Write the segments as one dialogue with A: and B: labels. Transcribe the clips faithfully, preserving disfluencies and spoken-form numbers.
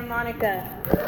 A: Monica.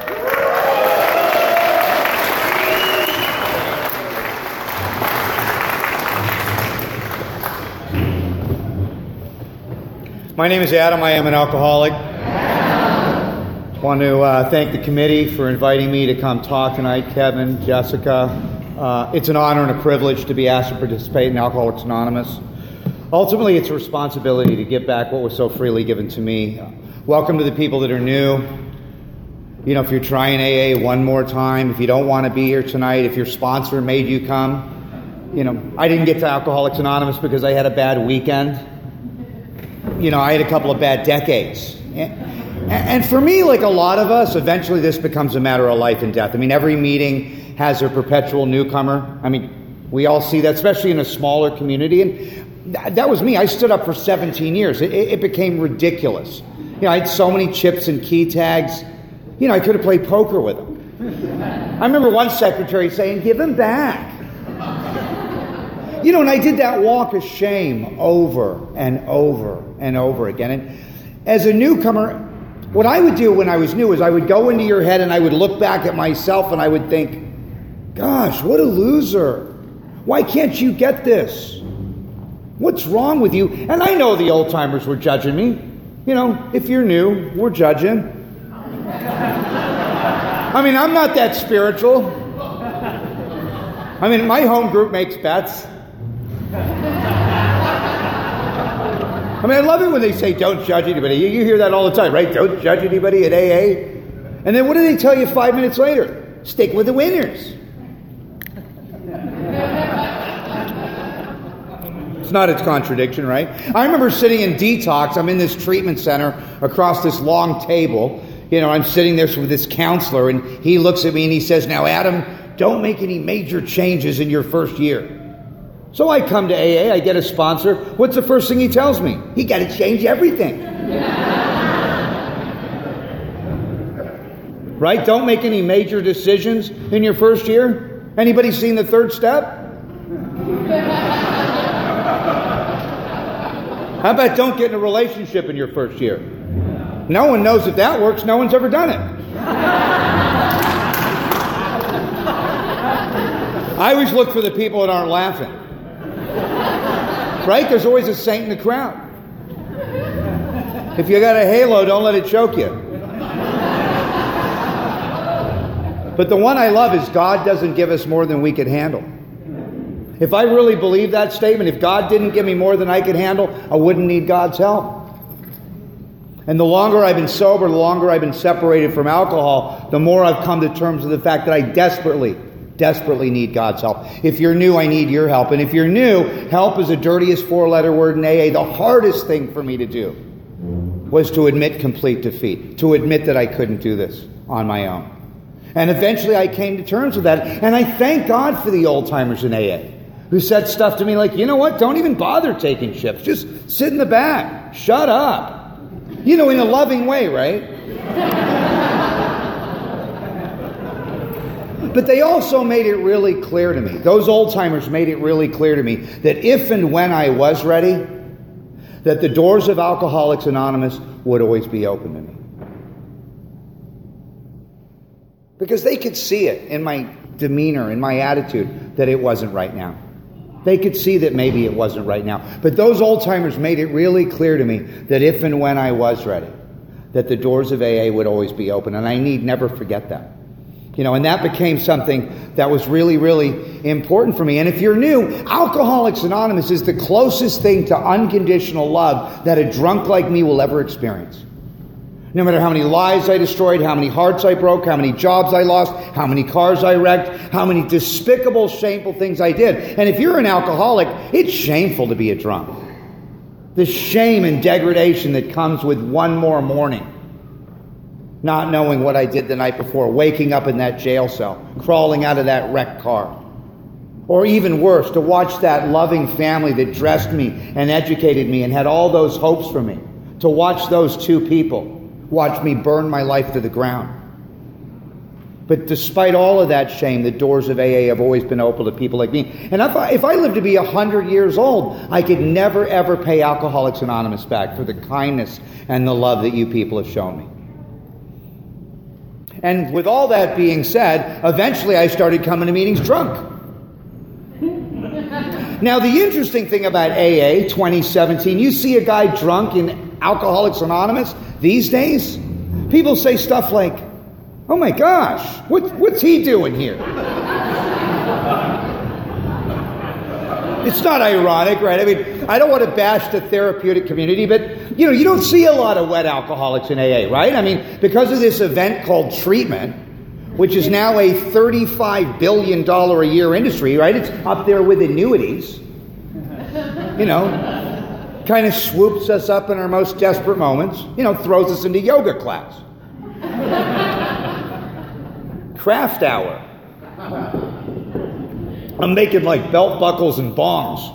B: My name is Adam. I am an alcoholic. I want to uh, thank the committee for inviting me to come talk tonight, Kevin, Jessica. Uh, it's an honor and a privilege to be asked to participate in Alcoholics Anonymous. Ultimately, it's a responsibility to give back what was so freely given to me. Welcome to the people that are new. You know, if you're trying A A one more time, if you don't want to be here tonight, if your sponsor made you come, you know, I didn't get to Alcoholics Anonymous because I had a bad weekend. You know, I had a couple of bad decades. And for me, like a lot of us, eventually this becomes a matter of life and death. I mean, every meeting has a perpetual newcomer. I mean, we all see that, especially in a smaller community. And that was me. I stood up for seventeen years. It, it became ridiculous. You know, I had so many chips and key tags. You know, I could have played poker with them. I remember one secretary saying, "Give them back." You know, and I did that walk of shame over and over and over again. And as a newcomer, what I would do when I was new is I would go into your head and I would look back at myself and I would think, gosh, what a loser. Why can't you get this? What's wrong with you? And I know the old timers were judging me. You know, if you're new, we're judging. I mean, I'm not that spiritual. I mean, my home group makes bets. I mean, I love it when they say, don't judge anybody. You, you hear that all the time, right? Don't judge anybody at A A. And then what do they tell you five minutes later? Stick with the winners. It's not a contradiction, right? I remember sitting in detox. I'm in this treatment center across this long table. You know, I'm sitting there with this counselor, and he looks at me and he says, now, Adam, don't make any major changes in your first year. So I come to A A, I get a sponsor. What's the first thing he tells me? You got to change everything. Right? Don't make any major decisions in your first year. Anybody seen The Third Step? How about don't get in a relationship in your first year? No one knows if that works. No one's ever done it. I always look for the people that aren't laughing. Right? There's always a saint in the crowd. If you got a halo, don't let it choke you. But the one I love is God doesn't give us more than we can handle. If I really believe that statement, if God didn't give me more than I could handle, I wouldn't need God's help. And the longer I've been sober, the longer I've been separated from alcohol, the more I've come to terms with the fact that I desperately Desperately need God's help. If you're new, I need your help. And if you're new, help is the dirtiest four-letter word in A A. The hardest thing for me to do was to admit complete defeat, to admit that I couldn't do this on my own. And eventually I came to terms with that. And I thank God for the old-timers in A A who said stuff to me like, you know what, don't even bother taking chips. Just sit in the back. Shut up. You know, in a loving way, right? But they also made it really clear to me, those old-timers made it really clear to me that if and when I was ready, that the doors of Alcoholics Anonymous would always be open to me. Because they could see it in my demeanor, in my attitude, that it wasn't right now. They could see that maybe it wasn't right now. But those old-timers made it really clear to me that if and when I was ready, that the doors of A A would always be open. And I need never forget that. You know, and that became something that was really, really important for me. And if you're new, Alcoholics Anonymous is the closest thing to unconditional love that a drunk like me will ever experience. No matter how many lives I destroyed, how many hearts I broke, how many jobs I lost, how many cars I wrecked, how many despicable, shameful things I did. And if you're an alcoholic, it's shameful to be a drunk. The shame and degradation that comes with one more morning. Not knowing what I did the night before, waking up in that jail cell, crawling out of that wrecked car. Or even worse, to watch that loving family that dressed me and educated me and had all those hopes for me. To watch those two people watch me burn my life to the ground. But despite all of that shame, the doors of A A have always been open to people like me. And if I, if I lived to be one hundred years old, I could never, ever pay Alcoholics Anonymous back for the kindness and the love that you people have shown me. And with all that being said, eventually I started coming to meetings drunk. Now, the interesting thing about A A twenty seventeen, you see a guy drunk in Alcoholics Anonymous these days, people say stuff like, oh my gosh, what, what's he doing here? It's not ironic, right? I mean, I don't want to bash the therapeutic community, but, you know, you don't see a lot of wet alcoholics in A A, right? I mean, because of this event called treatment, which is now a thirty-five billion dollars a year industry, right? It's up there with annuities. You know, kind of swoops us up in our most desperate moments, you know, throws us into yoga class. Craft hour. I'm making like belt buckles and bongs.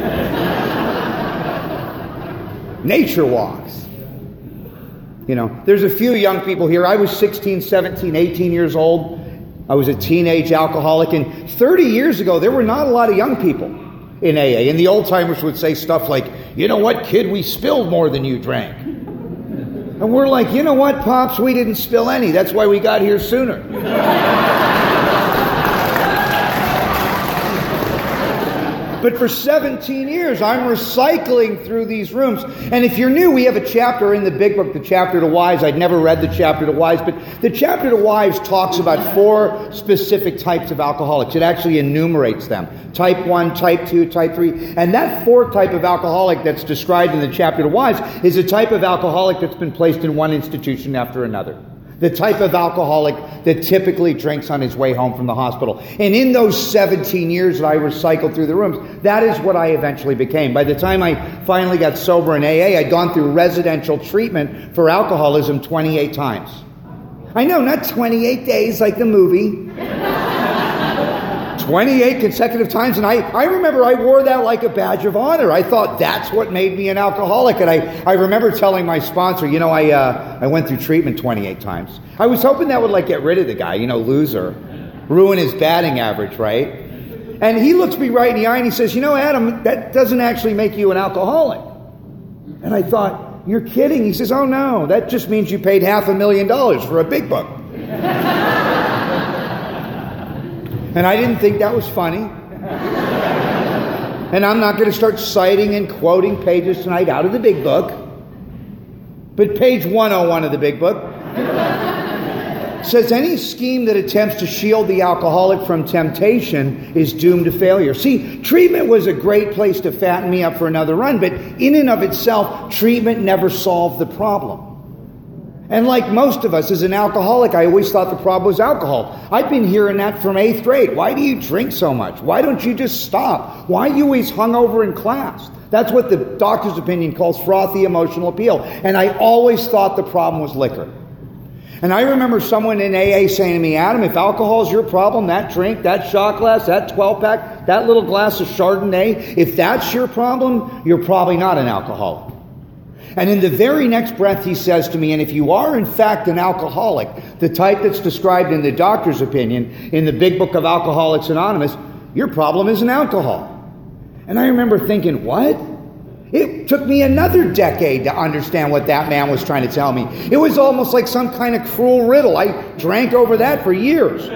B: Nature walks. You know, there's a few young people here. I was sixteen, seventeen, eighteen years old. I was a teenage alcoholic. And thirty years ago, there were not a lot of young people in A A. And the old-timers would say stuff like, you know what, kid, we spilled more than you drank. And we're like, you know what, Pops, we didn't spill any. That's why we got here sooner. But for seventeen years, I'm recycling through these rooms. And if you're new, we have a chapter in the big book, the Chapter to Wives. I'd never read the Chapter to Wives, but the Chapter to Wives talks about four specific types of alcoholics. It actually enumerates them. Type one, type two, type three. And that fourth type of alcoholic that's described in the Chapter to Wives is a type of alcoholic that's been placed in one institution after another. The type of alcoholic that typically drinks on his way home from the hospital. And in those seventeen years that I recycled through the rooms, that is what I eventually became. By the time I finally got sober in A A, I'd gone through residential treatment for alcoholism twenty-eight times. I know, not twenty-eight days like the movie. twenty-eight consecutive times, and I, I remember I wore that like a badge of honor. I thought that's what made me an alcoholic, and I, I remember telling my sponsor, you know, I uh, I went through treatment twenty-eight times. I was hoping that would like get rid of the guy, you know, loser, ruin his batting average, right? And he looks me right in the eye and he says, you know, Adam, that doesn't actually make you an alcoholic. And I thought, you're kidding. He says, oh no, that just means you paid half a million dollars for a big book. And I didn't think that was funny. And I'm not going to start citing and quoting pages tonight out of the big book. But page one oh one of the big book says any scheme that attempts to shield the alcoholic from temptation is doomed to failure. See, treatment was a great place to fatten me up for another run, but in and of itself, treatment never solved the problem. And like most of us, as an alcoholic, I always thought the problem was alcohol. I've been hearing that from eighth grade. Why do you drink so much? Why don't you just stop? Why are you always hungover in class? That's what the doctor's opinion calls frothy emotional appeal. And I always thought the problem was liquor. And I remember someone in A A saying to me, Adam, if alcohol is your problem, that drink, that shot glass, that twelve-pack, that little glass of Chardonnay, if that's your problem, you're probably not an alcoholic. And in the very next breath he says to me, and if you are in fact an alcoholic, the type that's described in the doctor's opinion, in the big book of Alcoholics Anonymous, your problem isn't alcohol. And I remember thinking, what? It took me another decade to understand what that man was trying to tell me. It was almost like some kind of cruel riddle. I drank over that for years.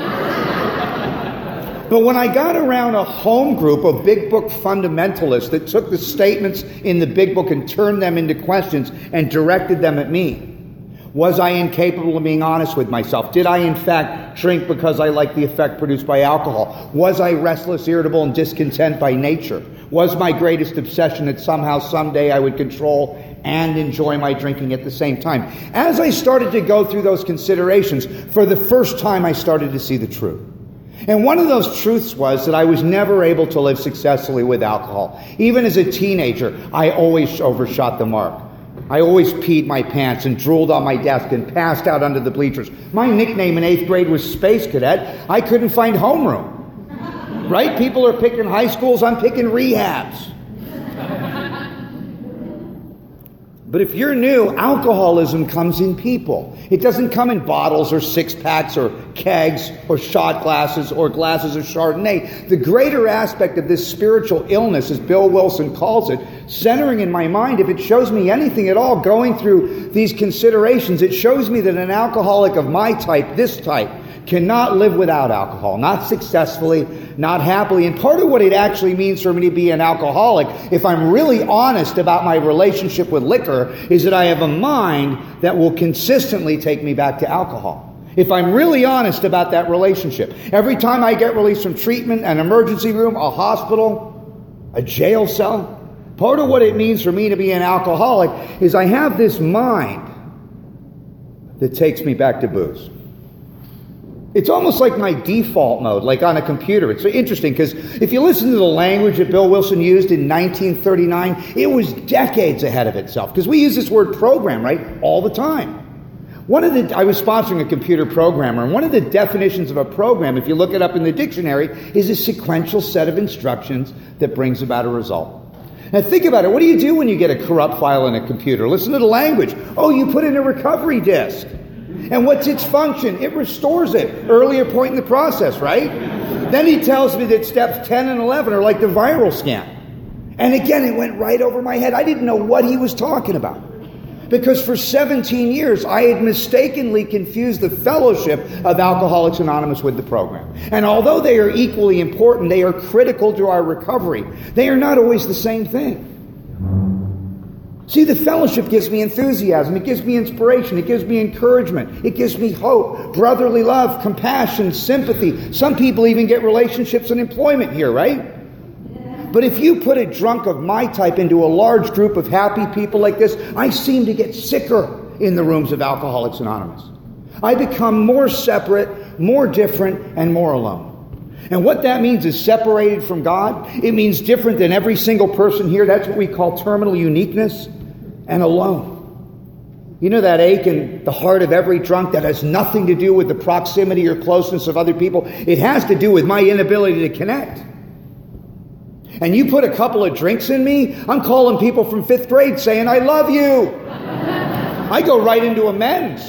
B: But when I got around a home group of big book fundamentalists that took the statements in the big book and turned them into questions and directed them at me, was I incapable of being honest with myself? Did I in fact drink because I liked the effect produced by alcohol? Was I restless, irritable, and discontent by nature? Was my greatest obsession that somehow someday I would control and enjoy my drinking at the same time? As I started to go through those considerations, for the first time I started to see the truth. And one of those truths was that I was never able to live successfully with alcohol. Even as a teenager, I always overshot the mark. I always peed my pants and drooled on my desk and passed out under the bleachers. My nickname in eighth grade was Space Cadet. I couldn't find homeroom. Right? People are picking high schools, I'm picking rehabs. But if you're new, alcoholism comes in people. It doesn't come in bottles or six-packs or kegs or shot glasses or glasses of Chardonnay. The greater aspect of this spiritual illness, as Bill Wilson calls it, centering in my mind, if it shows me anything at all going through these considerations, it shows me that an alcoholic of my type, this type, cannot live without alcohol, not successfully, not happily. And part of what it actually means for me to be an alcoholic, if I'm really honest about my relationship with liquor, is that I have a mind that will consistently take me back to alcohol. If I'm really honest about that relationship. Every time I get released from treatment, an emergency room, a hospital, a jail cell, part of what it means for me to be an alcoholic is I have this mind that takes me back to booze. It's almost like my default mode, like on a computer. It's interesting because if you listen to the language that Bill Wilson used in nineteen thirty-nine, it was decades ahead of itself. Because we use this word program, right, all the time. One of the, I was sponsoring a computer programmer, and one of the definitions of a program, if you look it up in the dictionary, is a sequential set of instructions that brings about a result. Now think about it. What do you do when you get a corrupt file in a computer? Listen to the language. Oh, you put in a recovery disk. And what's its function? It restores it. Earlier point in the process, right? Then he tells me that steps ten and eleven are like the viral scan. And again, it went right over my head. I didn't know what he was talking about. Because for seventeen years, I had mistakenly confused the fellowship of Alcoholics Anonymous with the program. And although they are equally important, they are critical to our recovery. They are not always the same thing. See, the fellowship gives me enthusiasm. It gives me inspiration. It gives me encouragement. It gives me hope, brotherly love, compassion, sympathy. Some people even get relationships and employment here, right? But if you put a drunk of my type into a large group of happy people like this, I seem to get sicker in the rooms of Alcoholics Anonymous. I become more separate, more different, and more alone. And what that means is separated from God. It means different than every single person here. That's what we call terminal uniqueness, and alone. You know that ache in the heart of every drunk that has nothing to do with the proximity or closeness of other people? It has to do with my inability to connect. And you put a couple of drinks in me, I'm calling people from fifth grade saying, I love you. I go right into amends.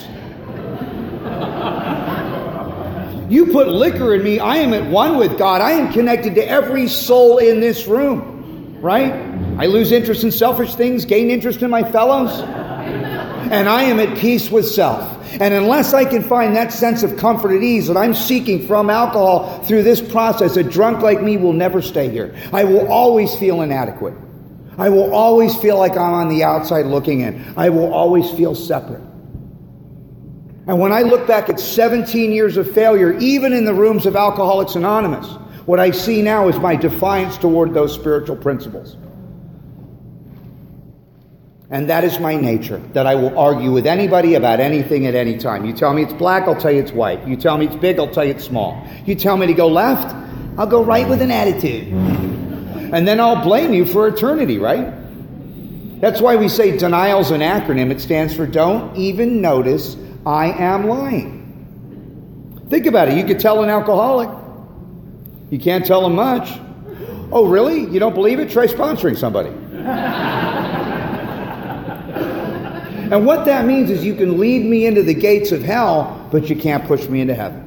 B: You put liquor in me, I am at one with God. I am connected to every soul in this room, right? I lose interest in selfish things, gain interest in my fellows, and I am at peace with self. And unless I can find that sense of comfort and ease that I'm seeking from alcohol through this process, a drunk like me will never stay here. I will always feel inadequate. I will always feel like I'm on the outside looking in. I will always feel separate. And when I look back at seventeen years of failure, even in the rooms of Alcoholics Anonymous, what I see now is my defiance toward those spiritual principles. And that is my nature, that I will argue with anybody about anything at any time. You tell me it's black, I'll tell you it's white. You tell me it's big, I'll tell you it's small. You tell me to go left, I'll go right with an attitude. And then I'll blame you for eternity, right? That's why we say denial's an acronym. It stands for don't even notice I am lying. Think about it. You could tell an alcoholic. You can't tell them much. Oh, really? You don't believe it? Try sponsoring somebody. And what that means is you can lead me into the gates of hell, but you can't push me into heaven.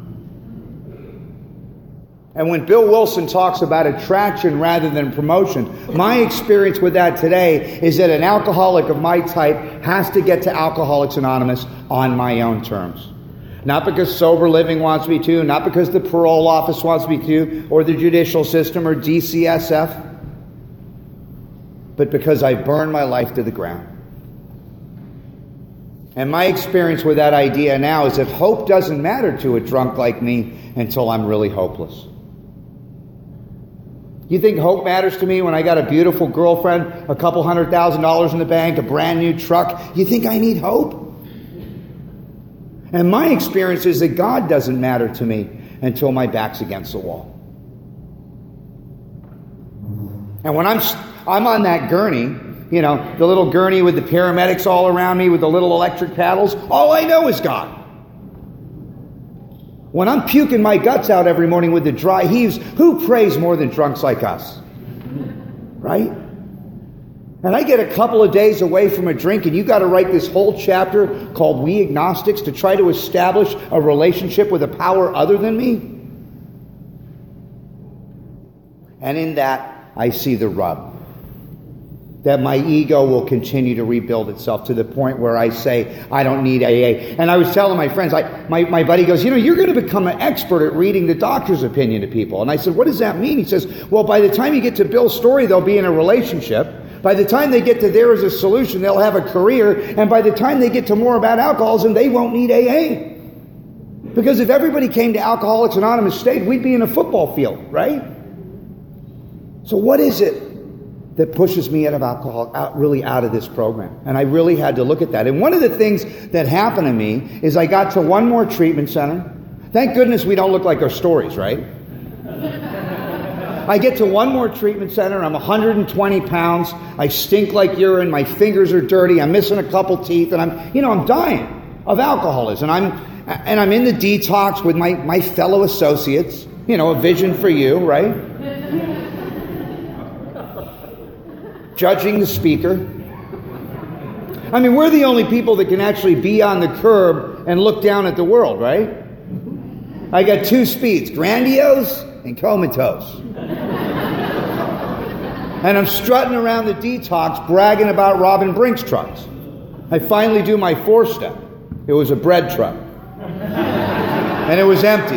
B: And when Bill Wilson talks about attraction rather than promotion, my experience with that today is that an alcoholic of my type has to get to Alcoholics Anonymous on my own terms. Not because sober living wants me to, not because the parole office wants me to, or the judicial system, or D C S F, but because I burn my life to the ground. And my experience with that idea now is that hope doesn't matter to a drunk like me until I'm really hopeless. You think hope matters to me when I got a beautiful girlfriend, a couple hundred thousand dollars in the bank, a brand new truck? You think I need hope? And my experience is that God doesn't matter to me until my back's against the wall. And when I'm I'm on that gurney, you know, the little gurney with the paramedics all around me with the little electric paddles, all I know is God. When I'm puking my guts out every morning with the dry heaves, who prays more than drunks like us? Right? And I get a couple of days away from a drink, and you got to write this whole chapter called We Agnostics to try to establish a relationship with a power other than me? And in that, I see the rub. That my ego will continue to rebuild itself to the point where I say, I don't need A A. And I was telling my friends, I, my, my buddy goes, you know, you're going to become an expert at reading the doctor's opinion to people. And I said, what does that mean? He says, well, by the time you get to Bill's story, they'll be in a relationship. By the time they get to There Is a Solution, they'll have a career. And by the time they get to more about alcoholism, they won't need A A. Because if everybody came to Alcoholics Anonymous stage, we'd be in a football field, right? So what is it that pushes me out of alcohol, out, really out of this program? And I really had to look at that. And one of the things that happened to me is I got to one more treatment center. Thank goodness we don't look like our stories, right? I get to one more treatment center. I'm one hundred twenty pounds. I stink like urine. My fingers are dirty. I'm missing a couple teeth. And I'm, you know, I'm dying of alcoholism. And I'm, and I'm in the detox with my, my fellow associates. You know, a vision for you, right? Judging the speaker. I mean, we're the only people that can actually be on the curb and look down at the world, right? I got two speeds, grandiose and comatose. And I'm strutting around the detox bragging about robbing Brinks trucks. I finally do my four-step. It was a bread truck. And it was empty.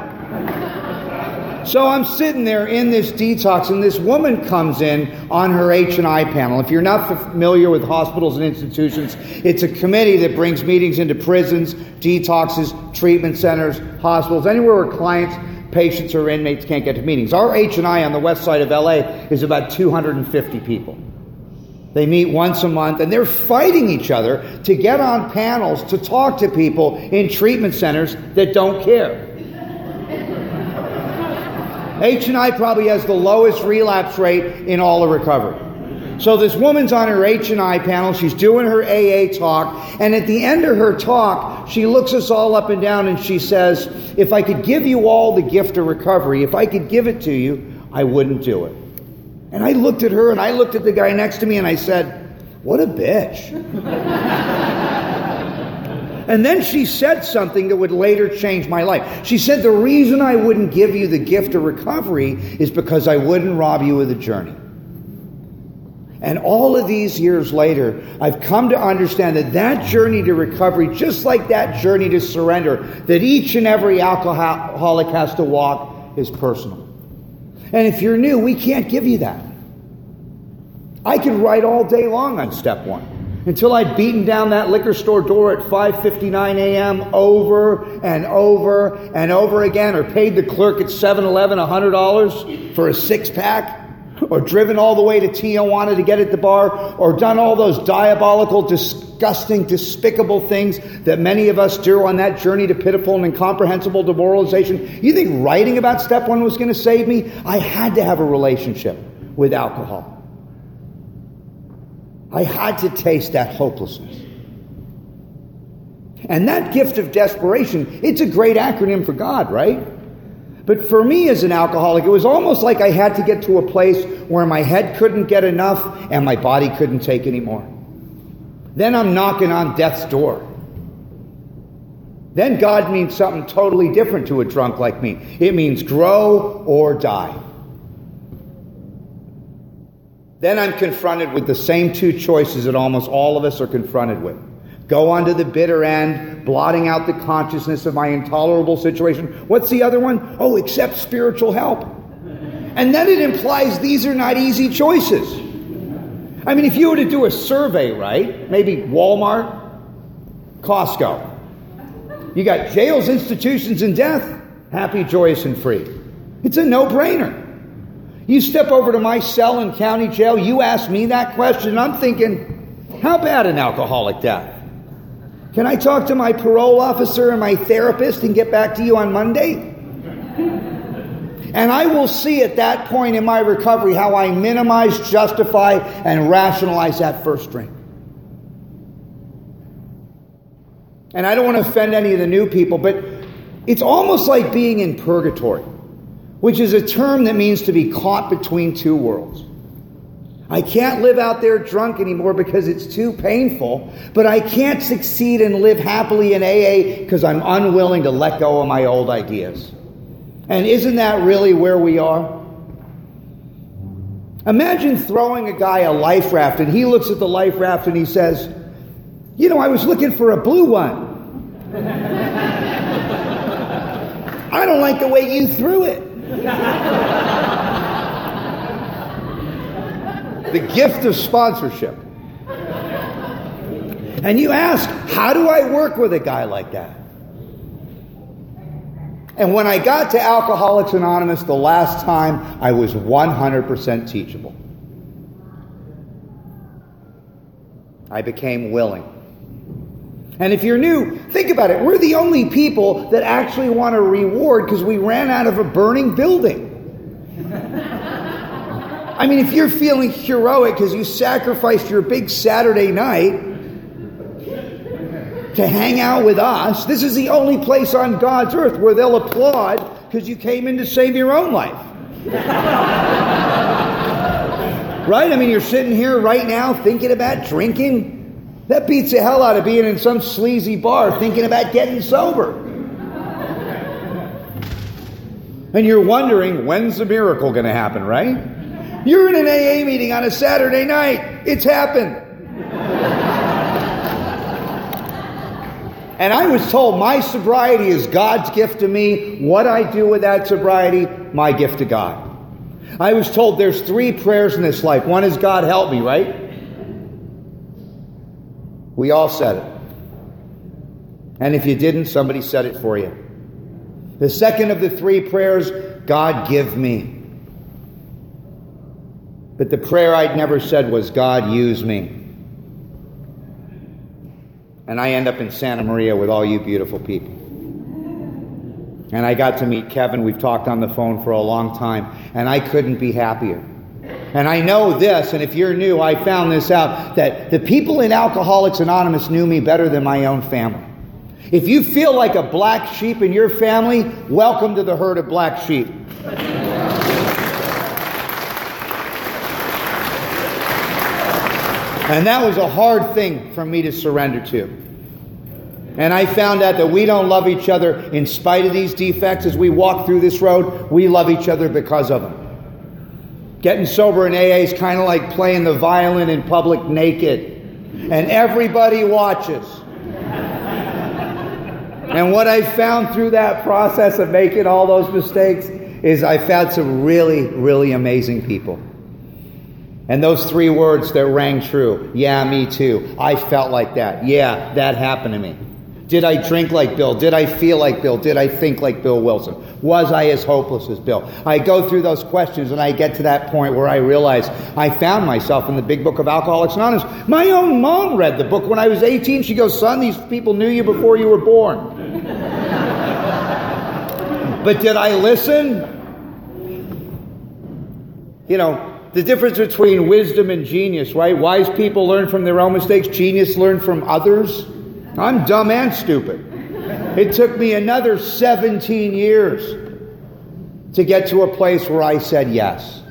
B: So I'm sitting there in this detox, and this woman comes in on her H and I panel. If you're not familiar with hospitals and institutions, it's a committee that brings meetings into prisons, detoxes, treatment centers, hospitals, anywhere where clients, patients, or inmates can't get to meetings. Our H and I on the west side of L A is about two hundred fifty people. They meet once a month, and they're fighting each other to get on panels to talk to people in treatment centers that don't care. H and I probably has the lowest relapse rate in all of recovery. So this woman's on her H and I panel. She's doing her A A talk. And at the end of her talk, she looks us all up and down and she says, if I could give you all the gift of recovery, if I could give it to you, I wouldn't do it. And I looked at her and I looked at the guy next to me and I said, what a bitch. And then she said something that would later change my life. She said, the reason I wouldn't give you the gift of recovery is because I wouldn't rob you of the journey. And all of these years later, I've come to understand that that journey to recovery, just like that journey to surrender, that each and every alcoholic has to walk, is personal. And if you're new, we can't give you that. I could write all day long on step one. Until I'd beaten down that liquor store door at five fifty-nine a.m. over and over and over again, or paid the clerk at seven eleven one hundred dollars for a six-pack, or driven all the way to Tijuana to get at the bar, or done all those diabolical, disgusting, despicable things that many of us do on that journey to pitiful and incomprehensible demoralization. You think writing about step one was going to save me? I had to have a relationship with alcohol. I had to taste that hopelessness. And that gift of desperation, it's a great acronym for God, right? But for me as an alcoholic, it was almost like I had to get to a place where my head couldn't get enough and my body couldn't take anymore. Then I'm knocking on death's door. Then God means something totally different to a drunk like me. It means grow or die. Then I'm confronted with the same two choices that almost all of us are confronted with. Go on to the bitter end, blotting out the consciousness of my intolerable situation. What's the other one? Oh, accept spiritual help. And then it implies these are not easy choices. I mean, if you were to do a survey, right? Maybe Walmart, Costco. You got jails, institutions, and death. Happy, joyous, and free. It's a no-brainer. You step over to my cell in county jail, you ask me that question, and I'm thinking, how bad an alcoholic death? Can I talk to my parole officer and my therapist and get back to you on Monday? And I will see at that point in my recovery how I minimize, justify, and rationalize that first drink. And I don't want to offend any of the new people, but it's almost like being in purgatory, which is a term that means to be caught between two worlds. I can't live out there drunk anymore because it's too painful. But I can't succeed and live happily in A A because I'm unwilling to let go of my old ideas. And isn't that really where we are? Imagine throwing a guy a life raft and he looks at the life raft and he says, you know, I was looking for a blue one. I don't like the way you threw it. The gift of sponsorship. And you ask, how do I work with a guy like that? And when I got to Alcoholics Anonymous the last time, I was one hundred percent teachable. I became willing. And if you're new, think about it. We're the only people that actually want a reward because we ran out of a burning building. I mean, if you're feeling heroic because you sacrificed your big Saturday night to hang out with us, this is the only place on God's earth where they'll applaud because you came in to save your own life. Right? I mean, you're sitting here right now thinking about drinking. That beats the hell out of being in some sleazy bar thinking about getting sober. And you're wondering, when's the miracle going to happen, right? You're in an A A meeting on a Saturday night. It's happened. And I was told my sobriety is God's gift to me. What I do with that sobriety, my gift to God. I was told there's three prayers in this life. One is God help me, right? We all said it. And if you didn't, somebody said it for you. The second of the three prayers, God give me. But the prayer I'd never said was, God use me. And I end up in Santa Maria with all you beautiful people. And I got to meet Kevin. We've talked on the phone for a long time. And I couldn't be happier. And I know this, and if you're new, I found this out, that the people in Alcoholics Anonymous knew me better than my own family. If you feel like a black sheep in your family, welcome to the herd of black sheep. And that was a hard thing for me to surrender to. And I found out that we don't love each other in spite of these defects. As we walk through this road, we love each other because of them. Getting sober in A A is kind of like playing the violin in public naked. And everybody watches. And what I found through that process of making all those mistakes is I found some really, really amazing people. And those three words that rang true. Yeah, me too. I felt like that. Yeah, that happened to me. Did I drink like Bill? Did I feel like Bill? Did I think like Bill Wilson? Was I as hopeless as Bill? I go through those questions and I get to that point where I realize I found myself in the big book of Alcoholics Anonymous. My own mom read the book when I was eighteen. She goes, son, these people knew you before you were born. But did I listen? You know, the difference between wisdom and genius, right? Wise people learn from their own mistakes. Genius learn from others. I'm dumb and stupid. It took me another seventeen years to get to a place where I said yes.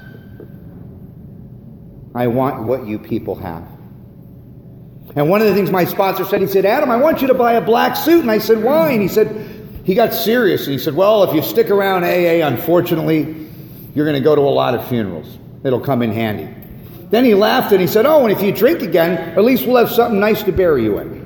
B: I want what you people have. And one of the things my sponsor said, he said, Adam, I want you to buy a black suit. And I said, why? And he said, he got serious. And he said, well, if you stick around A A, unfortunately, you're going to go to a lot of funerals. It'll come in handy. Then he laughed and he said, oh, and if you drink again, at least we'll have something nice to bury you in.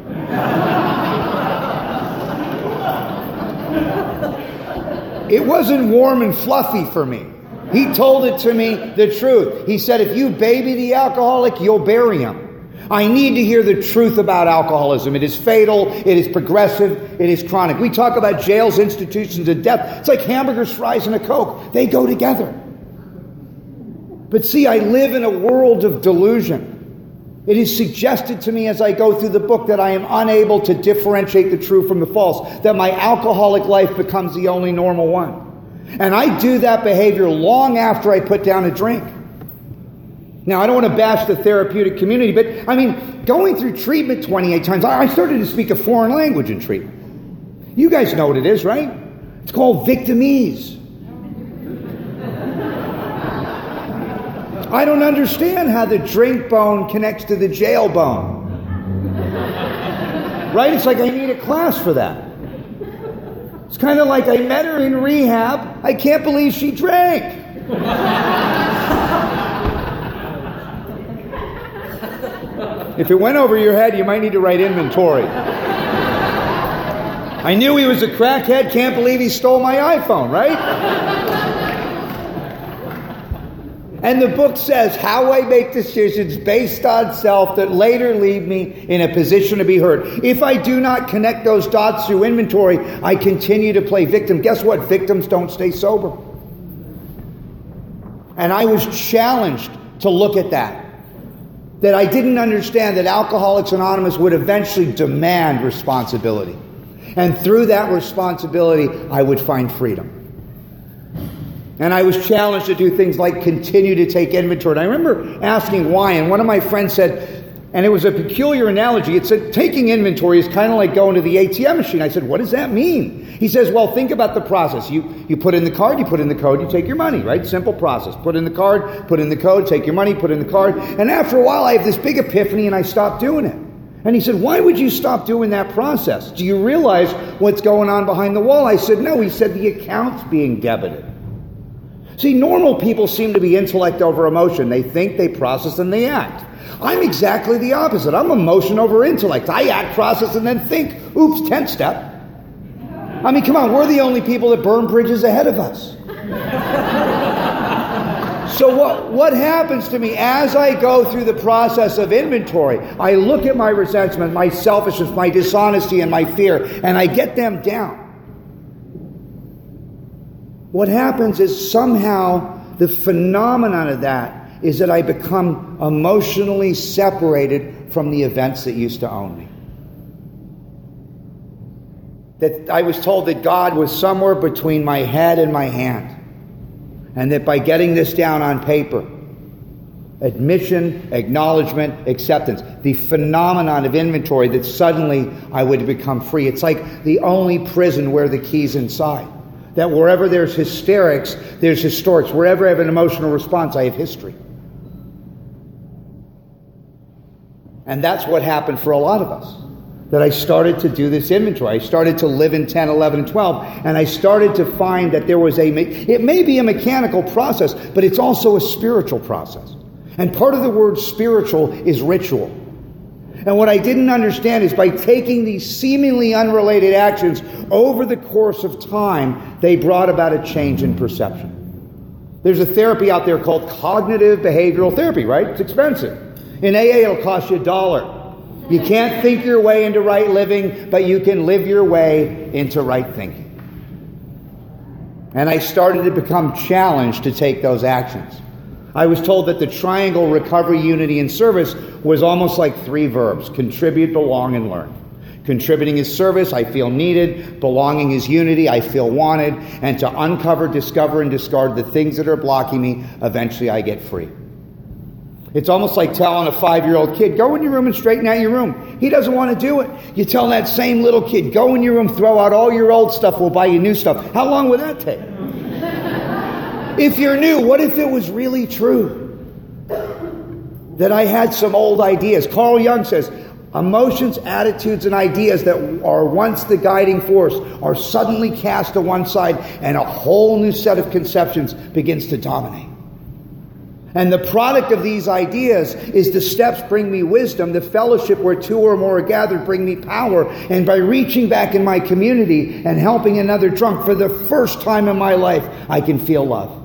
B: It wasn't warm and fluffy for me. He told it to me the truth. He said, if you baby the alcoholic, you'll bury him. I need to hear the truth about alcoholism. It is fatal. It is progressive. It is chronic. We talk about jails, institutions, and death. It's like hamburgers, fries, and a Coke. They go together. But see, I live in a world of delusion. It is suggested to me as I go through the book that I am unable to differentiate the true from the false, that my alcoholic life becomes the only normal one. And I do that behavior long after I put down a drink. Now, I don't want to bash the therapeutic community, but, I mean, going through treatment twenty-eight times, I started to speak a foreign language in treatment. You guys know what it is, right? It's called victimese. I don't understand how the drink bone connects to the jail bone. Right? It's like I need a class for that. It's kind of like I met her in rehab. I can't believe she drank. If it went over your head, you might need to write inventory. I knew he was a crackhead. Can't believe he stole my iPhone, right? And the book says how I make decisions based on self that later leave me in a position to be hurt. If I do not connect those dots through inventory, I continue to play victim. Guess what? Victims don't stay sober. And I was challenged to look at that. That I didn't understand that Alcoholics Anonymous would eventually demand responsibility. And through that responsibility, I would find freedom. And I was challenged to do things like continue to take inventory. And I remember asking why, and one of my friends said, and it was a peculiar analogy, it said taking inventory is kind of like going to the A T M machine. I said, what does that mean? He says, well, think about the process. You you put in the card, you put in the code, you take your money, right? Simple process. Put in the card, put in the code, take your money, put in the card. And after a while, I have this big epiphany and I stopped doing it. And he said, why would you stop doing that process? Do you realize what's going on behind the wall? I said, no. He said, the account's being debited. See, normal people seem to be intellect over emotion. They think, they process, and they act. I'm exactly the opposite. I'm emotion over intellect. I act, process, and then think. Oops, tenth step. I mean, come on, we're the only people that burn bridges ahead of us. So what, what happens to me as I go through the process of inventory? I look at my resentment, my selfishness, my dishonesty, and my fear, and I get them down. What happens is somehow the phenomenon of that is that I become emotionally separated from the events that used to own me. That I was told that God was somewhere between my head and my hand. And that by getting this down on paper, admission, acknowledgement, acceptance, the phenomenon of inventory, that suddenly I would become free. It's like the only prison where the key's inside. That wherever there's hysterics, there's historics. Wherever I have an emotional response, I have history. And that's what happened for a lot of us. That I started to do this inventory. I started to live in ten, eleven, and twelve. And I started to find that there was a... It may be a mechanical process, but it's also a spiritual process. And part of the word spiritual is ritual. And what I didn't understand is by taking these seemingly unrelated actions over the course of time, they brought about a change in perception. There's a therapy out there called cognitive behavioral therapy, right? It's expensive. In A A, it'll cost you a dollar. You can't think your way into right living, but you can live your way into right thinking. And I started to become challenged to take those actions. I was told that the triangle recovery, unity, and service was almost like three verbs: contribute, belong, and learn. Contributing is service, I feel needed. Belonging is unity, I feel wanted. And to uncover, discover, and discard the things that are blocking me, eventually I get free. It's almost like telling a five-year-old kid, go in your room and straighten out your room. He doesn't want to do it. You tell that same little kid, go in your room, throw out all your old stuff, we'll buy you new stuff. How long would that take? If you're new, what if it was really true? That I had some old ideas. Carl Jung says, emotions, attitudes, and ideas that are once the guiding force are suddenly cast to one side and a whole new set of conceptions begins to dominate. And the product of these ideas is the steps bring me wisdom, the fellowship where two or more are gathered bring me power, and by reaching back in my community and helping another drunk for the first time in my life, I can feel love.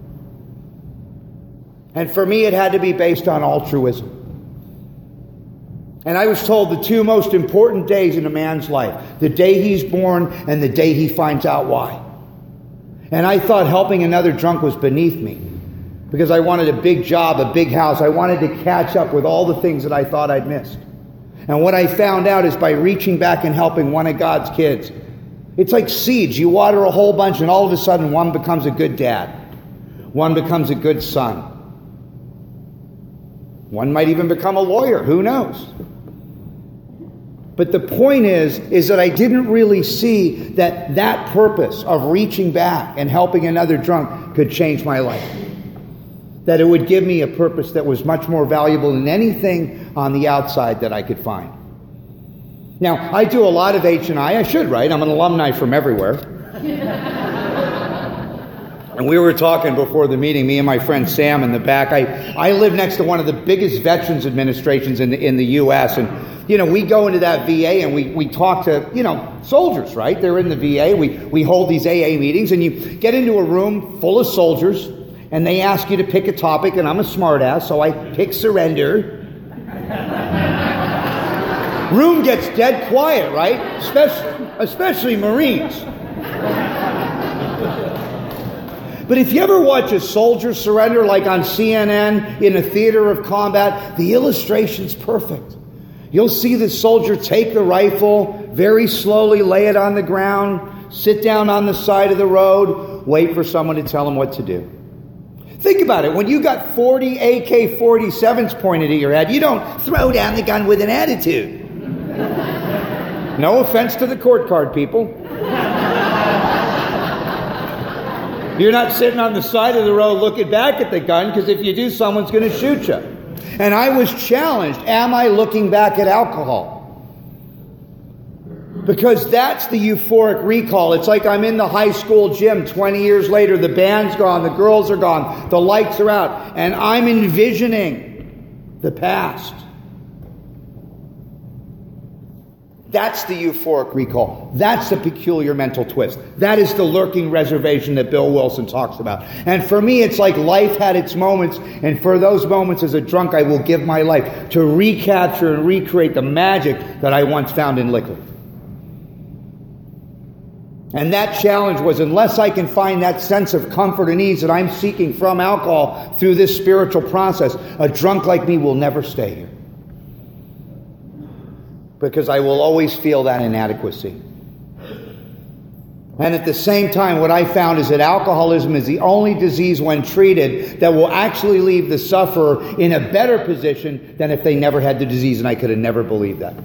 B: And for me, it had to be based on altruism. And I was told the two most important days in a man's life, the day he's born and the day he finds out why. And I thought helping another drunk was beneath me because I wanted a big job, a big house. I wanted to catch up with all the things that I thought I'd missed. And what I found out is by reaching back and helping one of God's kids, it's like seeds. You water a whole bunch and all of a sudden one becomes a good dad. One becomes a good son. One might even become a lawyer. Who knows? But the point is, is that I didn't really see that that purpose of reaching back and helping another drunk could change my life. that it would give me a purpose that was much more valuable than anything on the outside that I could find. Now, I do a lot of H and I. I should, right? I'm an alumni from everywhere. And we were talking before the meeting, me and my friend Sam in the back. I, I live next to one of the biggest veterans administrations in the, in the U S And, you know, we go into that V A and we, we talk to, you know, soldiers, right? They're in the V A. We, we hold these A A meetings, and you get into a room full of soldiers, and they ask you to pick a topic, and I'm a smartass, so I pick surrender. Room gets dead quiet, right? Especially, especially Marines. But if you ever watch a soldier surrender, like on C N N, in a theater of combat, the illustration's perfect. You'll see the soldier take the rifle, very slowly lay it on the ground, sit down on the side of the road, wait for someone to tell him what to do. Think about it. When you got forty A K forty-sevens pointed at your head, you don't throw down the gun with an attitude. No offense to the court card people. You're not sitting on the side of the road looking back at the gun, because if you do, someone's going to shoot you. And I was challenged, am I looking back at alcohol? Because that's the euphoric recall. It's like I'm in the high school gym twenty years later, the band's gone, the girls are gone, the lights are out, and I'm envisioning the past. That's the euphoric recall. That's the peculiar mental twist. That is the lurking reservation that Bill Wilson talks about. And for me, it's like life had its moments, and for those moments as a drunk, I will give my life to recapture and recreate the magic that I once found in liquor. And that challenge was, unless I can find that sense of comfort and ease that I'm seeking from alcohol through this spiritual process, a drunk like me will never stay here. Because I will always feel that inadequacy. And at the same time, what I found is that alcoholism is the only disease, when treated, that will actually leave the sufferer in a better position than if they never had the disease, and I could have never believed that.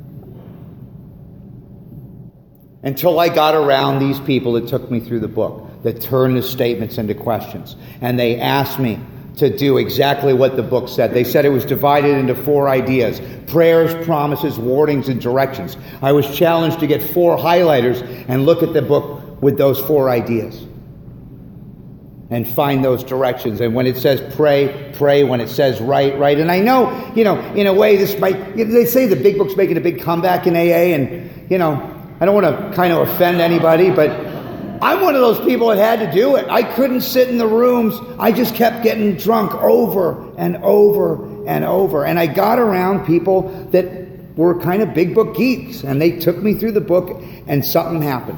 B: Until I got around these people that took me through the book, that turned the statements into questions. And they asked me to do exactly what the book said. They said it was divided into four ideas: prayers, promises, warnings, and directions. I was challenged to get four highlighters and look at the book with those four ideas and find those directions. And when it says pray, pray. When it says write, write. And I know, you know, in a way this might, they say the big book's making a big comeback in A A, and, you know, I don't want to kind of offend anybody, but I'm one of those people that had to do it. I couldn't sit in the rooms. I just kept getting drunk over and over and over. And I got around people that were kind of big book geeks, and they took me through the book, and something happened.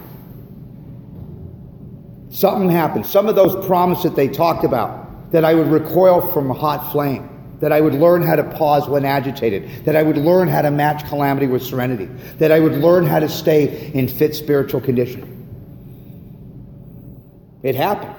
B: Something happened. Some of those promises that they talked about, that I would recoil from a hot flame, that I would learn how to pause when agitated, that I would learn how to match calamity with serenity, that I would learn how to stay in fit spiritual condition. It happened.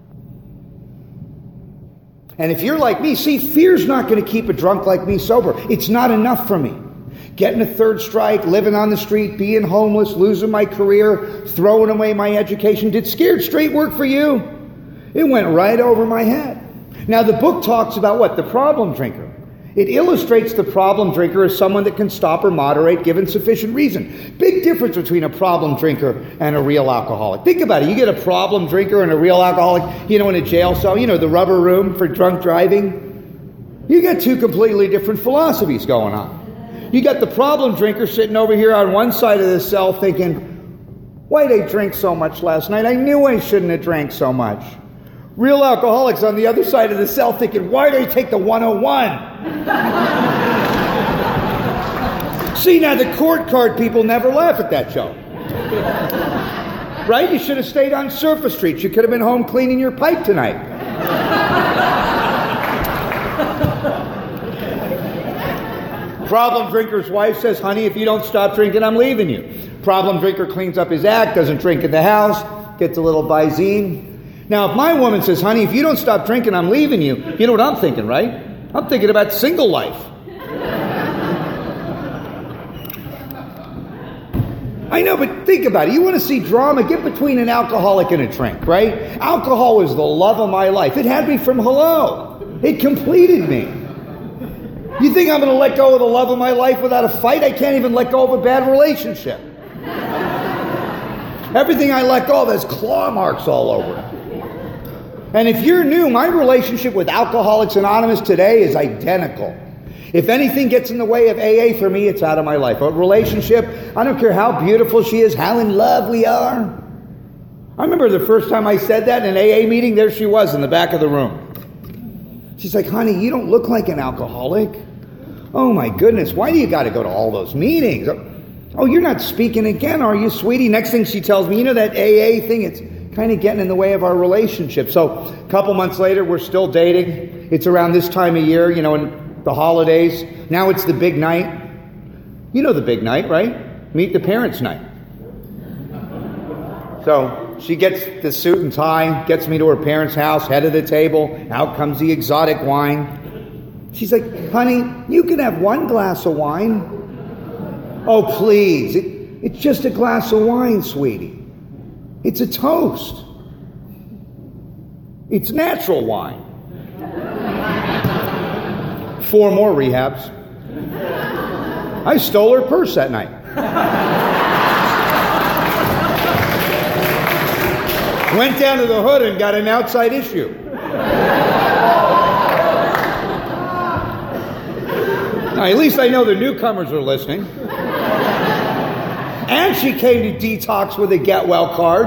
B: And if you're like me, see, fear's not going to keep a drunk like me sober. It's not enough for me. Getting a third strike, living on the street, being homeless, losing my career, throwing away my education. Did scared straight work for you? It went right over my head. Now, the book talks about what? The problem drinker. It illustrates the problem drinker as someone that can stop or moderate given sufficient reason. Big difference between a problem drinker and a real alcoholic. Think about it. You get a problem drinker and a real alcoholic, you know, in a jail cell, you know, the rubber room for drunk driving. You got two completely different philosophies going on. You got the problem drinker sitting over here on one side of the cell thinking, why'd I drink so much last night? I knew I shouldn't have drank so much. Real alcoholics on the other side of the cell thinking, why did I take the one oh one? See, now the court card people never laugh at that joke. Right? You should have stayed on Surface Street. You could have been home cleaning your pipe tonight. Problem drinker's wife says, honey, if you don't stop drinking, I'm leaving you. Problem drinker cleans up his act, doesn't drink in the house, gets a little Visine. Now, if my woman says, honey, if you don't stop drinking, I'm leaving you, you know what I'm thinking, right? I'm thinking about single life. I know, but think about it. You want to see drama? Get between an alcoholic and a drink, right? Alcohol was the love of my life. It had me from hello. It completed me. You think I'm going to let go of the love of my life without a fight? I can't even let go of a bad relationship. Everything I let go of has claw marks all over it. And if you're new, my relationship with Alcoholics Anonymous today is identical. If anything gets in the way of A A for me, it's out of my life. A relationship, I don't care how beautiful she is, how in love we are. I remember the first time I said that in an A A meeting, there she was in the back of the room. She's like, honey, you don't look like an alcoholic. Oh my goodness, why do you got to go to all those meetings? Oh, you're not speaking again, are you, sweetie? Next thing she tells me, you know that A A thing, it's kind of getting in the way of our relationship. So a couple months later, we're still dating. It's around this time of year, you know, in the holidays. Now it's the big night. You know the big night, right? Meet the parents' night. So she gets the suit and tie, gets me to her parents' house, head of the table. Out comes the exotic wine. She's like, honey, you can have one glass of wine. Oh, please. It, it's just a glass of wine, sweetie. It's a toast. It's natural wine. Four more rehabs. I stole her purse that night. Went down to the hood and got an outside issue. Now, at least I know the newcomers are listening. And she came to detox with a get well card.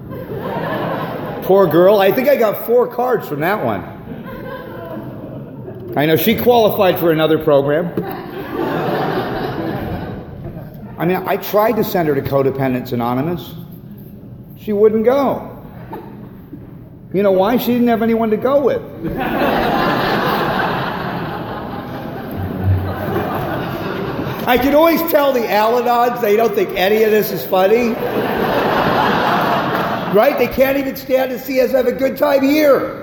B: Poor girl. I think I got four cards from that one. I know she qualified for another program. I mean, I tried to send her to Codependence Anonymous. She wouldn't go. You know why? She didn't have anyone to go with. I can always tell the Al-Anons, they don't think any of this is funny. Right? They can't even stand to see us have a good time here.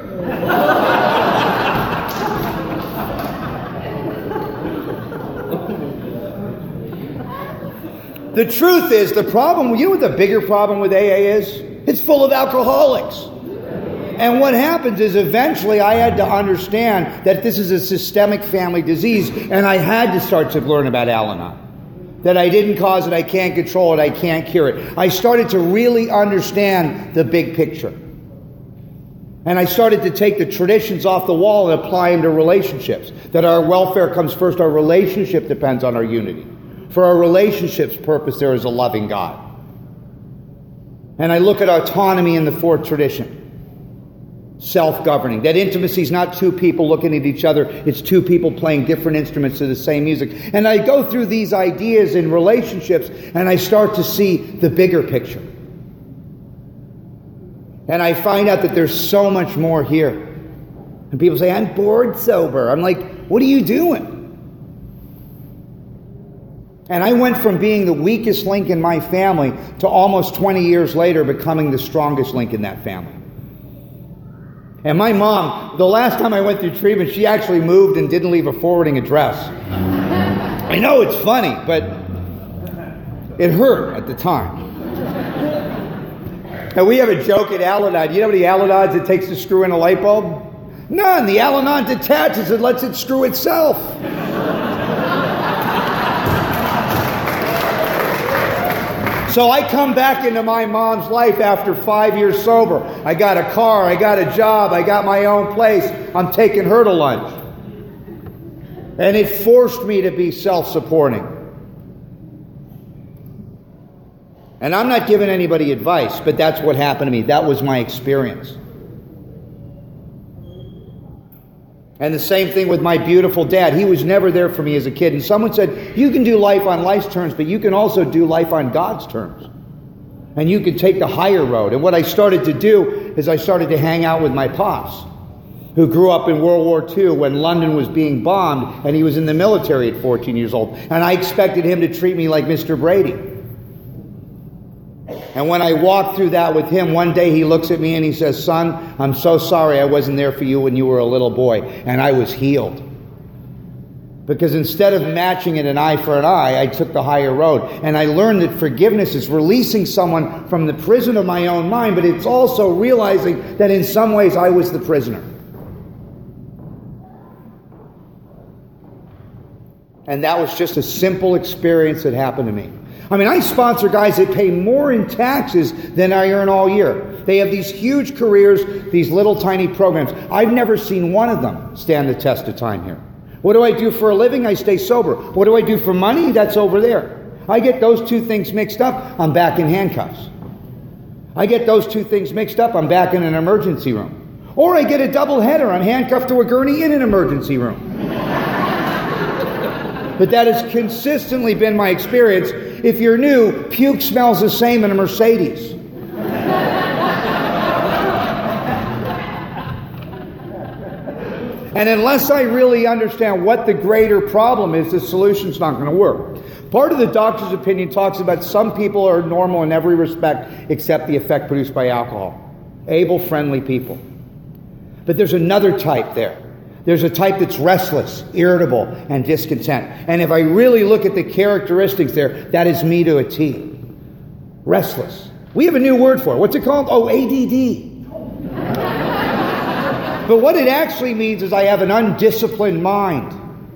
B: The truth is, the problem, you know what the bigger problem with A A is? It's full of alcoholics. And what happens is eventually I had to understand that this is a systemic family disease, and I had to start to learn about Al-Anon. That I didn't cause it, I can't control it, I can't cure it. I started to really understand the big picture. And I started to take the traditions off the wall and apply them to relationships. That our welfare comes first, our relationship depends on our unity. For our relationship's purpose, there is a loving God. And I look at autonomy in the fourth tradition. Self-governing. That intimacy is not two people looking at each other. It's two people playing different instruments to the same music. And I go through these ideas in relationships and I start to see the bigger picture. And I find out that there's so much more here. And people say, I'm bored sober. I'm like, what are you doing? And I went from being the weakest link in my family to almost twenty years later becoming the strongest link in that family. And my mom, the last time I went through treatment, she actually moved and didn't leave a forwarding address. I know it's funny, but it hurt at the time. And we have a joke at Al-Anon. You know how many Al-Anons it takes to screw in a light bulb? None. The Al-Anon detaches and lets it screw itself. So I come back into my mom's life after five years sober. I got a car, I got a job, I got my own place. I'm taking her to lunch. And it forced me to be self-supporting. And I'm not giving anybody advice, but that's what happened to me. That was my experience. And the same thing with my beautiful dad. He was never there for me as a kid. And someone said, you can do life on life's terms, but you can also do life on God's terms. And you can take the higher road. And what I started to do is I started to hang out with my pops, who grew up in World War Two when London was being bombed, and he was in the military at fourteen years old. And I expected him to treat me like Mister Brady. And when I walked through that with him, one day he looks at me and he says, son, I'm so sorry I wasn't there for you when you were a little boy. And I was healed. Because instead of matching it an eye for an eye, I took the higher road. And I learned that forgiveness is releasing someone from the prison of my own mind, but it's also realizing that in some ways I was the prisoner. And that was just a simple experience that happened to me. I mean, I sponsor guys that pay more in taxes than I earn all year. They have these huge careers, these little tiny programs. I've never seen one of them stand the test of time here. What do I do for a living? I stay sober. What do I do for money? That's over there. I get those two things mixed up, I'm back in handcuffs. I get those two things mixed up, I'm back in an emergency room. Or I get a double header, I'm handcuffed to a gurney in an emergency room. But that has consistently been my experience. If you're new, puke smells the same in a Mercedes. And unless I really understand what the greater problem is, the solution's not going to work. Part of the doctor's opinion talks about some people are normal in every respect except the effect produced by alcohol. Able, friendly people. But there's another type there. There's a type that's restless, irritable, and discontent. And if I really look at the characteristics there, that is me to a T. Restless. We have a new word for it. What's it called? Oh, A D D. But what it actually means is I have an undisciplined mind.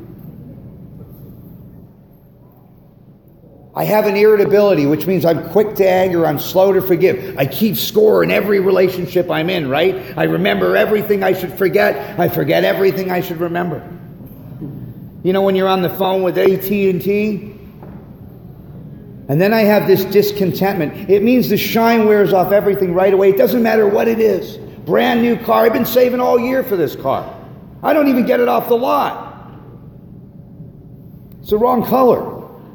B: I have an irritability, which means I'm quick to anger, I'm slow to forgive. I keep score in every relationship I'm in, right? I remember everything I should forget. I forget everything I should remember. You know when you're on the phone with A T and T? And then I have this discontentment. It means the shine wears off everything right away. It doesn't matter what it is. Brand new car. I've been saving all year for this car. I don't even get it off the lot. It's the wrong color.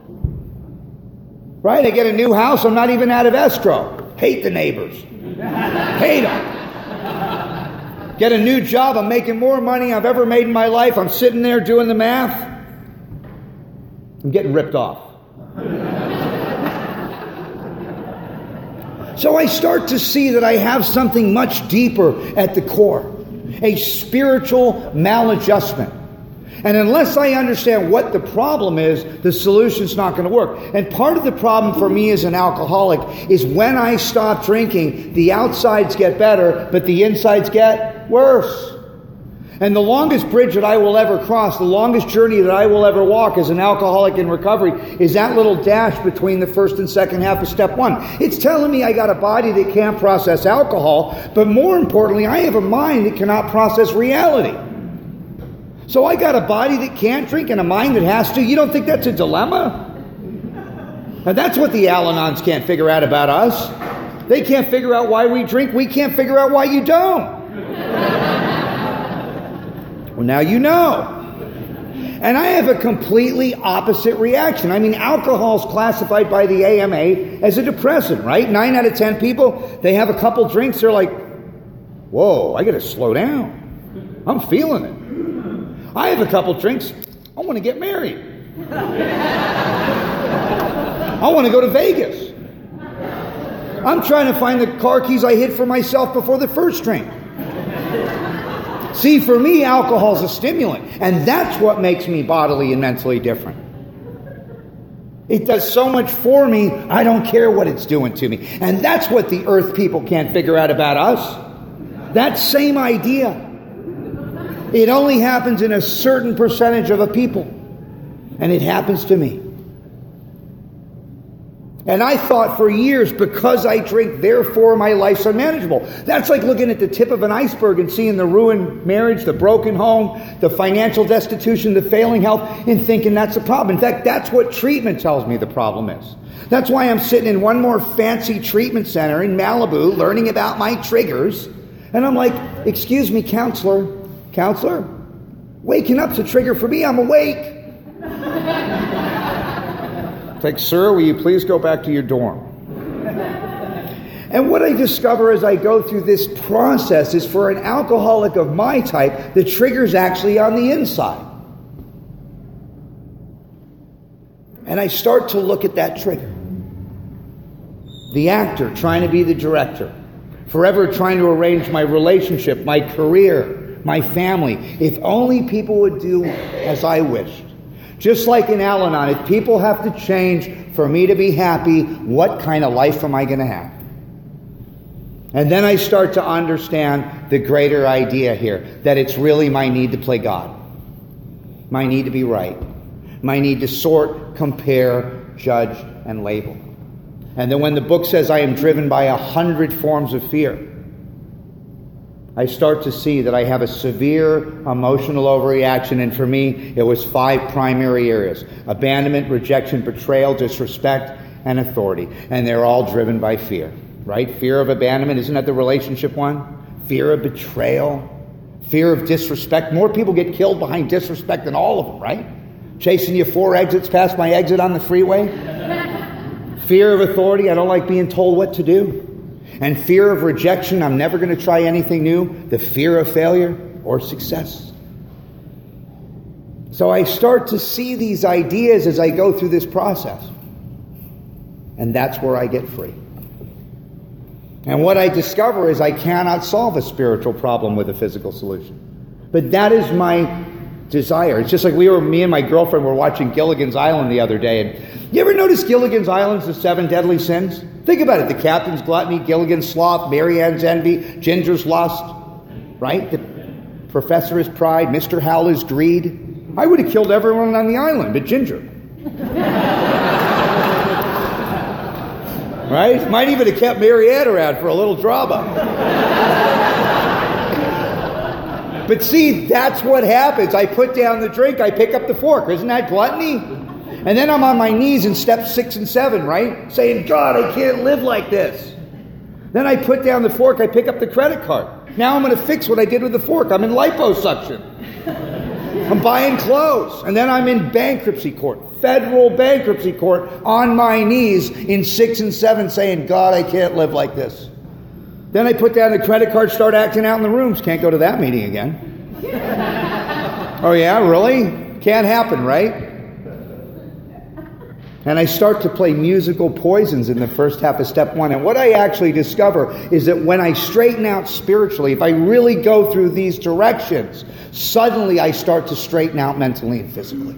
B: Right? I get a new house. I'm not even out of escrow. Hate the neighbors. Hate them. Get a new job. I'm making more money I've ever made in my life. I'm sitting there doing the math. I'm getting ripped off. So I start to see that I have something much deeper at the core, a spiritual maladjustment. And unless I understand what the problem is, the solution's not going to work. And part of the problem for me as an alcoholic is when I stop drinking, the outsides get better, but the insides get worse. And the longest bridge that I will ever cross, the longest journey that I will ever walk as an alcoholic in recovery is that little dash between the first and second half of step one. It's telling me I got a body that can't process alcohol, but more importantly, I have a mind that cannot process reality. So I got a body that can't drink and a mind that has to. You don't think that's a dilemma? Now that's what the Al-Anons can't figure out about us. They can't figure out why we drink. We can't figure out why you don't. Well, now you know. And I have a completely opposite reaction. I mean, alcohol is classified by the A M A as a depressant, right? Nine out of ten people, they have a couple drinks, they're like, whoa, I got to slow down. I'm feeling it. I have a couple drinks, I want to get married. I want to go to Vegas. I'm trying to find the car keys I hid for myself before the first drink. See, for me, alcohol is a stimulant, and that's what makes me bodily and mentally different. It does so much for me, I don't care what it's doing to me. And that's what the earth people can't figure out about us. That same idea. It only happens in a certain percentage of a people. And it happens to me. And I thought for years, because I drink, therefore my life's unmanageable. That's like looking at the tip of an iceberg and seeing the ruined marriage, the broken home, the financial destitution, the failing health, and thinking that's a problem. In fact, that's what treatment tells me the problem is. That's why I'm sitting in one more fancy treatment center in Malibu learning about my triggers. And I'm like, excuse me, counselor, counselor, waking up's a trigger for me. I'm awake. It's like, sir, will you please go back to your dorm? And what I discover as I go through this process is for an alcoholic of my type, the trigger's actually on the inside. And I start to look at that trigger. The actor trying to be the director. Forever trying to arrange my relationship, my career, my family. If only people would do as I wished. Just like in Al-Anon, if people have to change for me to be happy, what kind of life am I going to have? And then I start to understand the greater idea here, that it's really my need to play God. My need to be right. My need to sort, compare, judge, and label. And then when the book says I am driven by a hundred forms of fear, I start to see that I have a severe emotional overreaction, and for me, it was five primary areas: abandonment, rejection, betrayal, disrespect, and authority. And they're all driven by fear, right? Fear of abandonment, isn't that the relationship one? Fear of betrayal, fear of disrespect. More people get killed behind disrespect than all of them, right? Chasing you four exits past my exit on the freeway. Fear of authority, I don't like being told what to do. And fear of rejection, I'm never going to try anything new. The fear of failure or success. So I start to see these ideas as I go through this process. And that's where I get free. And what I discover is I cannot solve a spiritual problem with a physical solution. But that is my desire. It's just like we were, me and my girlfriend were watching Gilligan's Island the other day. And you ever notice Gilligan's Island's the seven deadly sins? Think about it. The captain's gluttony, Gilligan's sloth, Marianne's envy, Ginger's lust, right? The professor is pride, Mister Howell is greed. I would have killed everyone on the island but Ginger. Right? Might even have kept Marianne around for a little drama. But see, that's what happens. I put down the drink, I pick up the fork. Isn't that gluttony? And then I'm on my knees in step six and seven, right? Saying, God, I can't live like this. Then I put down the fork, I pick up the credit card. Now I'm going to fix what I did with the fork. I'm in liposuction. I'm buying clothes. And then I'm in bankruptcy court, federal bankruptcy court, on my knees in six and seven saying, God, I can't live like this. Then I put down the credit card, start acting out in the rooms. Can't go to that meeting again. Oh yeah, really? Can't happen, right? And I start to play musical poisons in the first half of step one. And what I actually discover is that when I straighten out spiritually, if I really go through these directions, suddenly I start to straighten out mentally and physically.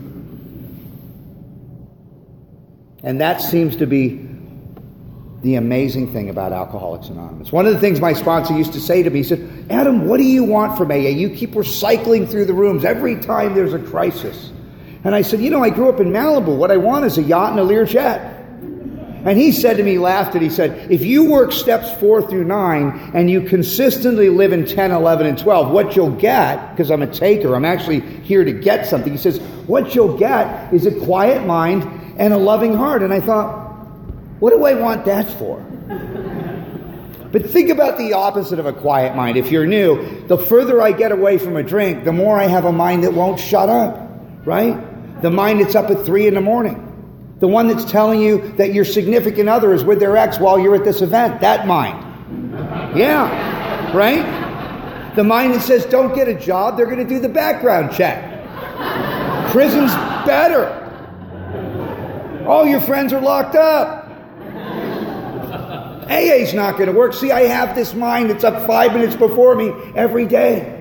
B: And that seems to be the amazing thing about Alcoholics Anonymous. One of the things my sponsor used to say to me, he said, Adam, what do you want from A A? You keep recycling through the rooms every time there's a crisis. And I said, you know, I grew up in Malibu. What I want is a yacht and a Learjet. And he said to me, laughed, and he said, if you work steps four through nine and you consistently live in ten, eleven, and twelve, what you'll get, because I'm a taker, I'm actually here to get something. He says, what you'll get is a quiet mind and a loving heart. And I thought, what do I want that for? But think about the opposite of a quiet mind. If you're new, the further I get away from a drink, the more I have a mind that won't shut up, right? The mind that's up at three in the morning. The one that's telling you that your significant other is with their ex while you're at this event. That mind. Yeah, right? The mind that says, don't get a job, they're going to do the background check. Prison's better. All your friends are locked up. A A's not going to work. See, I have this mind that's up five minutes before me every day.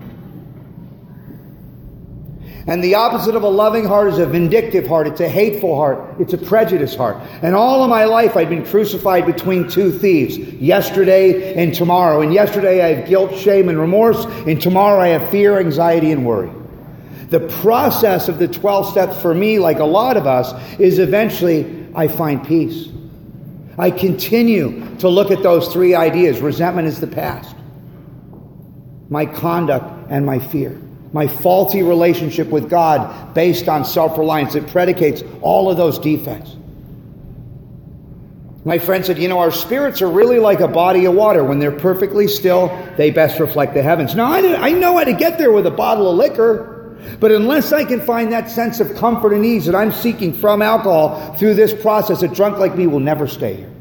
B: And the opposite of a loving heart is a vindictive heart. It's a hateful heart. It's a prejudiced heart. And all of my life I've been crucified between two thieves, yesterday and tomorrow. And yesterday I have guilt, shame, and remorse. And tomorrow I have fear, anxiety, and worry. The process of the twelve steps for me, like a lot of us, is eventually I find peace. I continue to look at those three ideas. Resentment is the past. My conduct and my fear. My faulty relationship with God based on self-reliance that predicates all of those defects. My friend said, you know, our spirits are really like a body of water. When they're perfectly still, they best reflect the heavens. Now, I, I know how to get there with a bottle of liquor. But unless I can find that sense of comfort and ease that I'm seeking from alcohol through this process, a drunk like me will never stay here.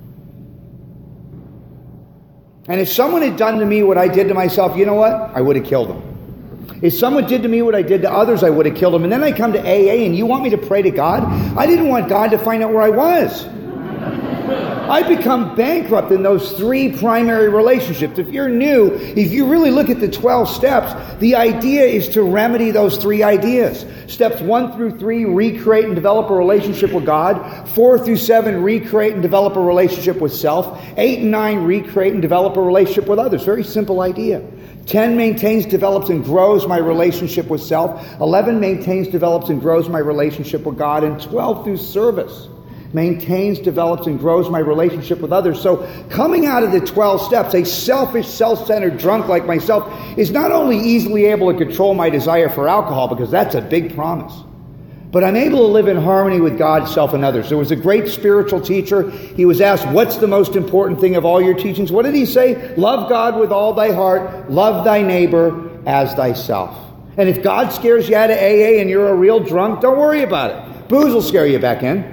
B: And if someone had done to me what I did to myself, you know what? I would have killed them. If someone did to me what I did to others, I would have killed them. And then I come to A A and you want me to pray to God? I didn't want God to find out where I was. I become bankrupt in those three primary relationships. If you're new, if you really look at the twelve steps, the idea is to remedy those three ideas. Steps one through three, recreate and develop a relationship with God. Four through seven, recreate and develop a relationship with self. Eight and nine, recreate and develop a relationship with others. Very simple idea. ten maintains, develops, and grows my relationship with self. eleven maintains, develops, and grows my relationship with God. And twelve through service maintains, develops, and grows my relationship with others. So coming out of the twelve steps, a selfish, self-centered drunk like myself is not only easily able to control my desire for alcohol, because that's a big promise, but I'm able to live in harmony with God, self, and others. There was a great spiritual teacher. He was asked, what's the most important thing of all your teachings? What did he say? Love God with all thy heart. Love thy neighbor as thyself. And if God scares you out of A A and you're a real drunk, don't worry about it. Booze will scare you back in.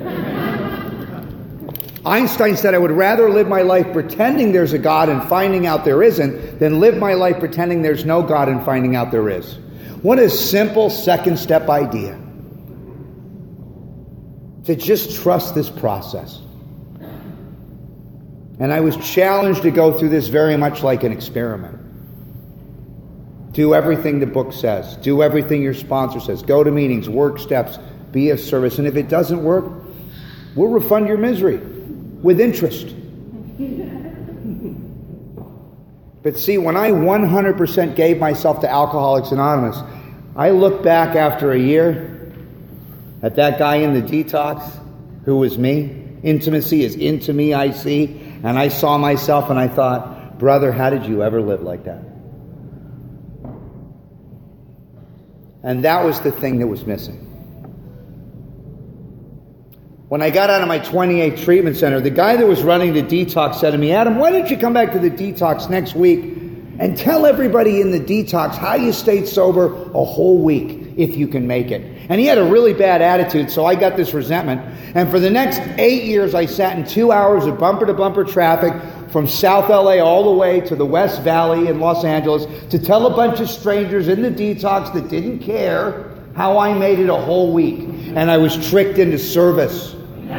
B: Einstein said, I would rather live my life pretending there's a God and finding out there isn't than live my life pretending there's no God and finding out there is. What a simple second step idea. To just trust this process. And I was challenged to go through this very much like an experiment. Do everything the book says. Do everything your sponsor says. Go to meetings, work steps, be of service. And if it doesn't work, we'll refund your misery with interest. But see, when I one hundred percent gave myself to Alcoholics Anonymous, I look back after a year at that guy in the detox who was me. Intimacy is into me, I see. And I saw myself and I thought, brother, how did you ever live like that? And that was the thing that was missing. When I got out of my twenty-eight treatment center, the guy that was running the detox said to me, Adam, why don't you come back to the detox next week and tell everybody in the detox how you stayed sober a whole week if you can make it. And he had a really bad attitude, so I got this resentment. And for the next eight years, I sat in two hours of bumper-to-bumper traffic from South L A all the way to the West Valley in Los Angeles to tell a bunch of strangers in the detox that didn't care how I made it a whole week. And I was tricked into service.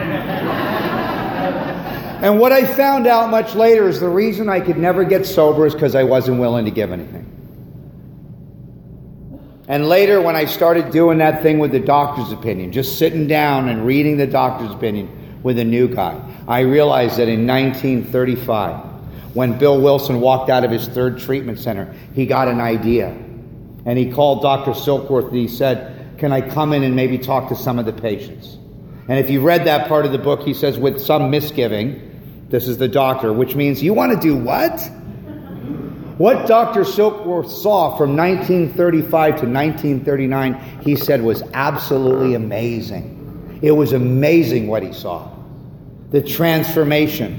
B: And what I found out much later is the reason I could never get sober is because I wasn't willing to give anything. And later, when I started doing that thing with the doctor's opinion, just sitting down and reading the doctor's opinion with a new guy, I realized that in nineteen thirty-five, when Bill Wilson walked out of his third treatment center, he got an idea. And he called Doctor Silkworth and he said, can I come in and maybe talk to some of the patients? And if you read that part of the book, he says, with some misgiving, this is the doctor, which means, you want to do what? What Doctor Silkworth saw from nineteen thirty-five to nineteen thirty-nine, he said, was absolutely amazing. It was amazing what he saw. The transformation.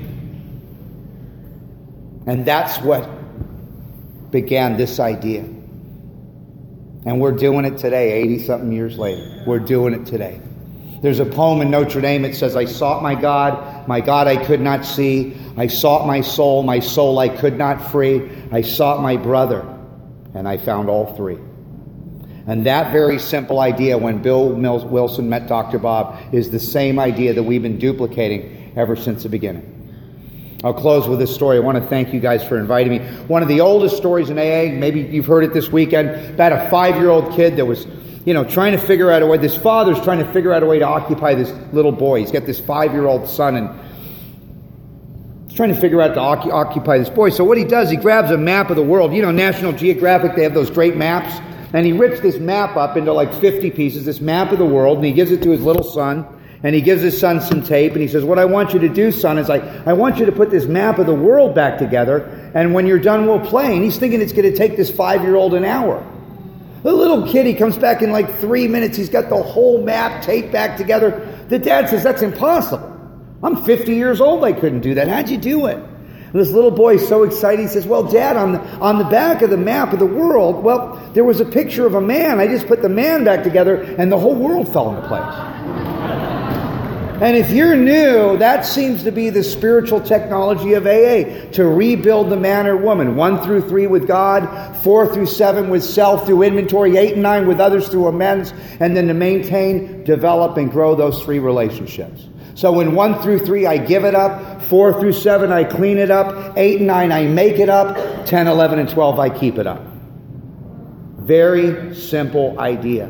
B: And that's what began this idea. And we're doing it today, eighty-something years later. We're doing it today. There's a poem in Notre Dame that says, I sought my God, my God I could not see. I sought my soul, my soul I could not free. I sought my brother, and I found all three. And that very simple idea, when Bill Mills Wilson met Doctor Bob, is the same idea that we've been duplicating ever since the beginning. I'll close with this story. I want to thank you guys for inviting me. One of the oldest stories in A A, maybe you've heard it this weekend, about a five-year-old kid that was, you know, trying to figure out a way. This father's trying to figure out a way to occupy this little boy. He's got this five-year-old son, and he's trying to figure out to occupy this boy. So what he does, he grabs a map of the world. You know, National Geographic, they have those great maps. And he rips this map up into like fifty pieces, this map of the world, and he gives it to his little son. And he gives his son some tape, and he says, what I want you to do, son, is I, I want you to put this map of the world back together, and when you're done, we'll play. And he's thinking it's going to take this five-year-old an hour. The little kid, he comes back in like three minutes. He's got the whole map taped back together. The dad says, that's impossible. I'm fifty years old. I couldn't do that. How'd you do it? And this little boy is so excited. He says, well, Dad, on the, on the back of the map of the world, well, there was a picture of a man. I just put the man back together, and the whole world fell into place. And if you're new, that seems to be the spiritual technology of A A, to rebuild the man or woman. One through three with God, four through seven with self through inventory, eight and nine with others through amends, and then to maintain, develop, and grow those three relationships. So in one through three, I give it up. Four through seven, I clean it up. Eight and nine, I make it up. Ten, eleven, and twelve, I keep it up. Very simple idea.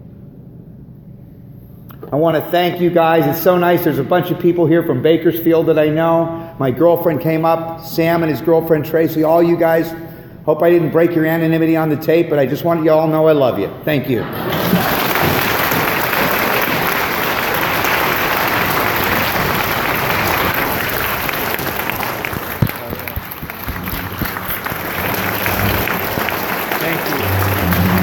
B: I want to thank you guys. It's so nice. There's a bunch of people here from Bakersfield that I know. My girlfriend came up, Sam and his girlfriend Tracy, all you guys. Hope I didn't break your anonymity on the tape, but I just want you all to know I love you. Thank you.